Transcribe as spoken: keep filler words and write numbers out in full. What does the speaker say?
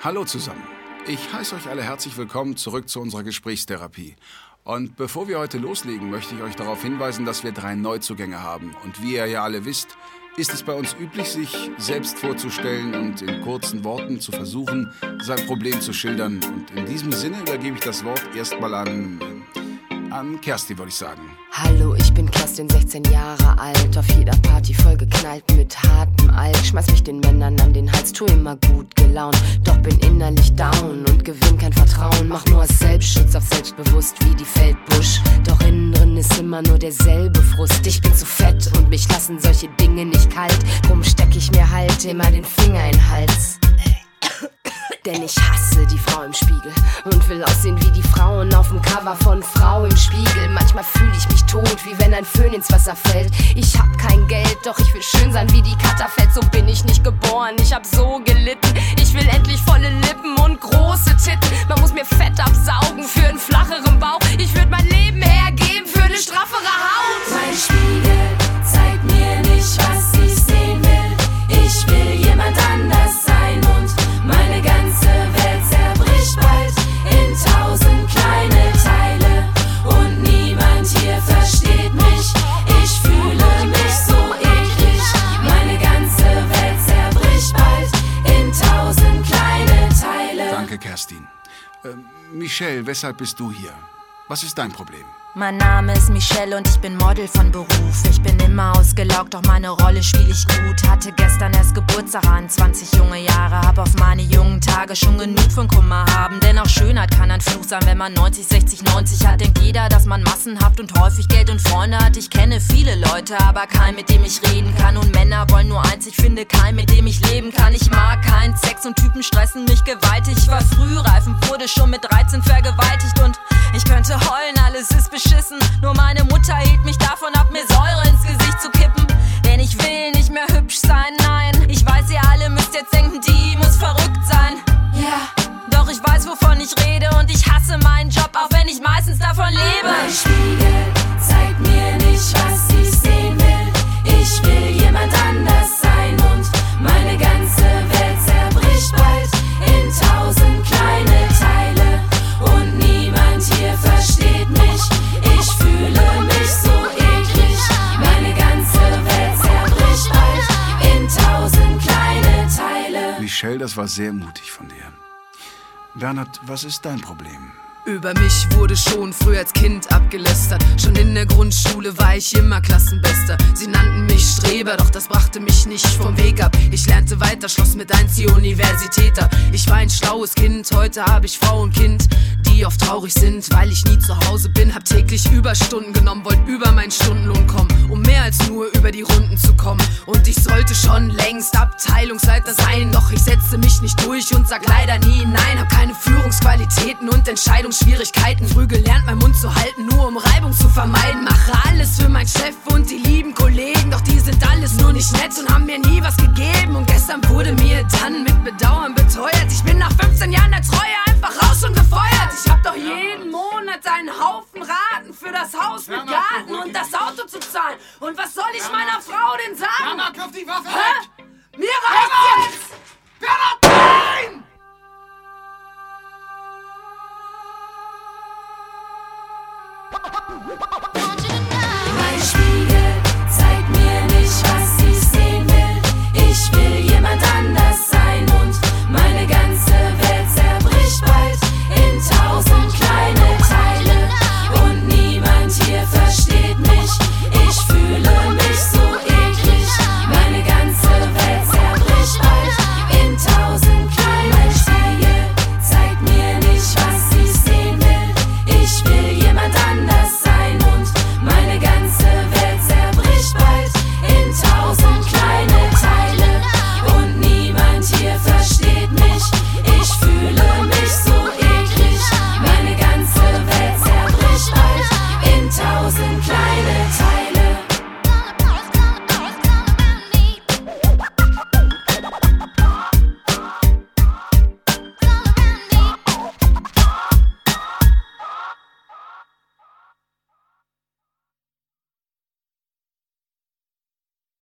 Hallo zusammen. Ich heiße euch alle herzlich willkommen zurück zu unserer Gesprächstherapie. Und bevor wir heute loslegen, möchte ich euch darauf hinweisen, dass wir drei Neuzugänge haben. Und wie ihr ja alle wisst, ist es bei uns üblich, sich selbst vorzustellen und in kurzen Worten zu versuchen, sein Problem zu schildern. Und in diesem Sinne übergebe ich das Wort erstmal an, an Kerstin, würde ich sagen. Hallo, ich bin Kerstin, sechzehn Jahre alt, auf jeder Party vollgeknallt mit hartem Alk. Schmeiß mich den Männern an den Hals, tu immer gut gelaunt, doch bin innerlich down und gewinn kein Vertrauen. Mach nur aus Selbstschutz auf selbstbewusst wie die Feldbusch, doch innen drin ist immer nur derselbe Frust. Ich bin zu fett und mich lassen solche Dinge nicht kalt, drum steck ich mir halt immer den Finger in den Hals. Denn ich hasse die Frau im Spiegel und will aussehen wie die Frauen auf dem Cover von Frau im Spiegel. Manchmal fühle ich mich tot, wie wenn ein Föhn ins Wasser fällt. Ich hab kein Geld, doch ich will schön sein wie die Katterfeld. So bin ich nicht geboren, ich hab so gelitten. Ich will endlich volle Lippen und große Titten. Man muss mir Fett absaugen für einen flacheren Bauch. Ich würd mein Leben hergeben für eine straffere Haut. Mein Spiegel zeigt mir nicht, was ich sehen will. Ich will jemand anders sein und meine ganze Welt zerbricht bald in tausend kleine Teile und niemand hier versteht mich. Ich fühle mich so eklig. Meine ganze Welt zerbricht bald in tausend kleine Teile. Danke, Kerstin. Äh, Michelle, weshalb bist du hier? Was ist dein Problem? Mein Name ist Michelle und ich bin Model von Beruf. Ich bin immer ausgelaugt, doch meine Rolle spiel ich gut. Hatte gestern erst Geburtstag an, zwanzig junge Jahre. Hab auf meine jungen Tage schon genug von Kummer haben. Denn auch Schönheit kann ein Fluch sein, wenn man neunzig, sechzig, neunzig hat. Denkt jeder, dass man massenhaft und häufig Geld und Freunde hat. Ich kenne viele Leute, aber keinen, mit dem ich reden kann. Und Männer wollen nur eins, ich finde keinen, mit dem ich leben kann. Ich mag keinen Sex und Typen stressen mich gewaltig. Ich war frühreif und wurde schon mit dreizehn vergewaltigt. Und ich könnte heulen, alles ist beschissen. Nur meine Mutter hielt mich davon ab, mir Säure ins Gesicht zu kippen. Denn ich will nicht mehr hübsch sein, nein. Ich weiß, ihr alle müsst jetzt denken, die muss verrückt sein. Ja, yeah. Doch ich weiß, wovon ich rede und ich hasse meinen Job, auch wenn ich meistens davon lebe. Mein Spiegel zeigt mir nicht, was ich sehen will. Ich will jemand anders sein und meine ganze Welt zerbricht bald in tausend kleine Teile und niemand hier versteht mich. Ich fühle mich so eklig. Meine ganze Welt zerbricht bald in tausend kleine Teile. Michelle, das war sehr mutig von dir. Bernhard, was ist dein Problem? Über mich wurde schon früh als Kind abgelästert. Schon in der Grundschule war ich immer Klassenbester. Sie nannten mich Streber, doch das brachte mich nicht vom Weg ab. Ich lernte weiter, schloss mit eins die Universität ab. Ich war ein schlaues Kind, heute habe ich Frau und Kind, die oft traurig sind, weil ich nie zu Hause bin. Hab täglich Überstunden genommen, wollt über meinen Stundenlohn kommen, um mehr als nur über die Runden zu kommen. Und ich sollte schon längst Abteilungsleiter sein, doch ich setze mich nicht durch und sag leider nie nein. Hab keine Führungsqualitäten und Entscheidungsschwierigkeiten. Früh gelernt, meinen Mund zu halten, nur um Reibung zu vermeiden. Mache alles für meinen Chef und die lieben Kollegen, doch die sind alles nur nicht nett und haben mir nie was gegeben. Und gestern wurde mir dann mit Bedauern beteuert, ich bin nach fünfzehn Jahren der Treue einfach raus und gefeuert. Ich hab doch jeden Monat einen Haufen Raten für das Haus mit Garten und das Auto zu zahlen. Und was soll ich meiner Frau denn sagen? Mama, kauf die Waffe Hä? weg! Mir reicht's jetzt!